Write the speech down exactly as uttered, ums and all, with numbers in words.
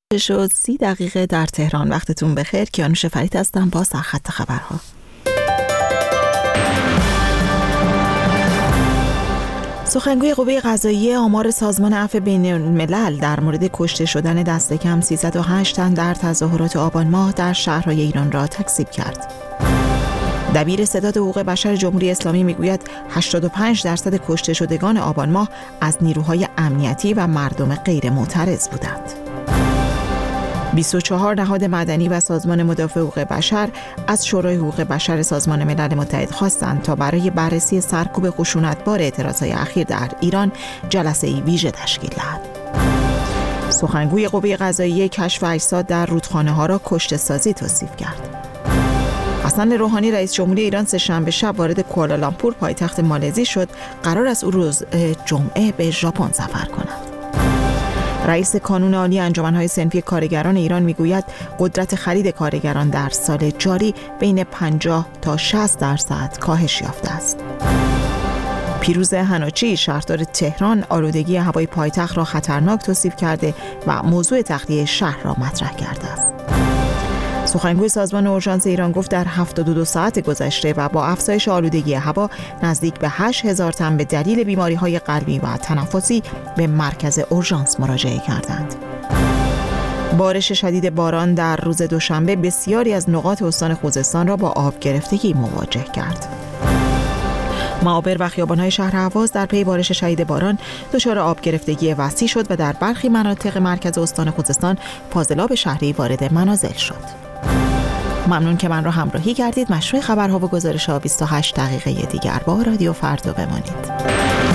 شد سی دقیقه در تهران. وقتتون بخیر. کیانوش فرید هستم با سرخط خبرها. سخنگوی قوه قضاییه آمار سازمان عفو بین الملل در مورد کشته شدن دست کم سیصد و هشت تن در تظاهرات آبان ماه در شهرهای ایران را تکذیب کرد. دبیر ستاد حقوق بشر جمهوری اسلامی میگوید هشتاد و پنج درصد کشته شدگان آبان ماه از نیروهای امنیتی و مردم غیر معترض بودند. بیست و چهار نهاد مدنی و سازمان مدافع حقوق بشر از شورای حقوق بشر سازمان ملل متحد خواستند تا برای بررسی سرکوب خشونتبار اعتراضهای اخیر در ایران جلسه‌ای ویژه تشکیل دهد. سخنگوی قوه قضاییه کشف اجساد در رودخانه‌ها را کشته‌سازی توصیف کرد. حسن روحانی رئیس جمهوری ایران سه‌شنبه شب وارد کوالالامپور پایتخت مالزی شد. قرار است او روز جمعه به ژاپن سفر کند. رئیس کانون عالی انجمن‌های صنفی کارگران ایران میگوید قدرت خرید کارگران در سال جاری بین پنجاه تا شصت درصد کاهش یافته است. پیروز حناچی شهردار تهران آلودگی هوای پایتخت را خطرناک توصیف کرده و موضوع تخلیه شهر را مطرح کرده است. سخنگوی سازمان اورژانس ایران گفت در هفتاد و دو ساعت گذشته و با افزایش آلودگی هوا نزدیک به هشت هزار تن به دلیل بیماری‌های قلبی و تنفسی به مرکز اورژانس مراجعه کردند. بارش شدید باران در روز دوشنبه بسیاری از نقاط استان خوزستان را با آب گرفتگی مواجه کرد. معابر و خیابان‌های شهر اهواز در پی بارش شدید باران دچار آب گرفتگی وسیع شد و در برخی مناطق مرکز استان خوزستان فاضلاب شهری وارد منازل شد. ممنون که من را همراهی کردید. مشروع خبرها و گزارش‌ها بیست و هشت دقیقه دیگر با رادیو فردا بمانید.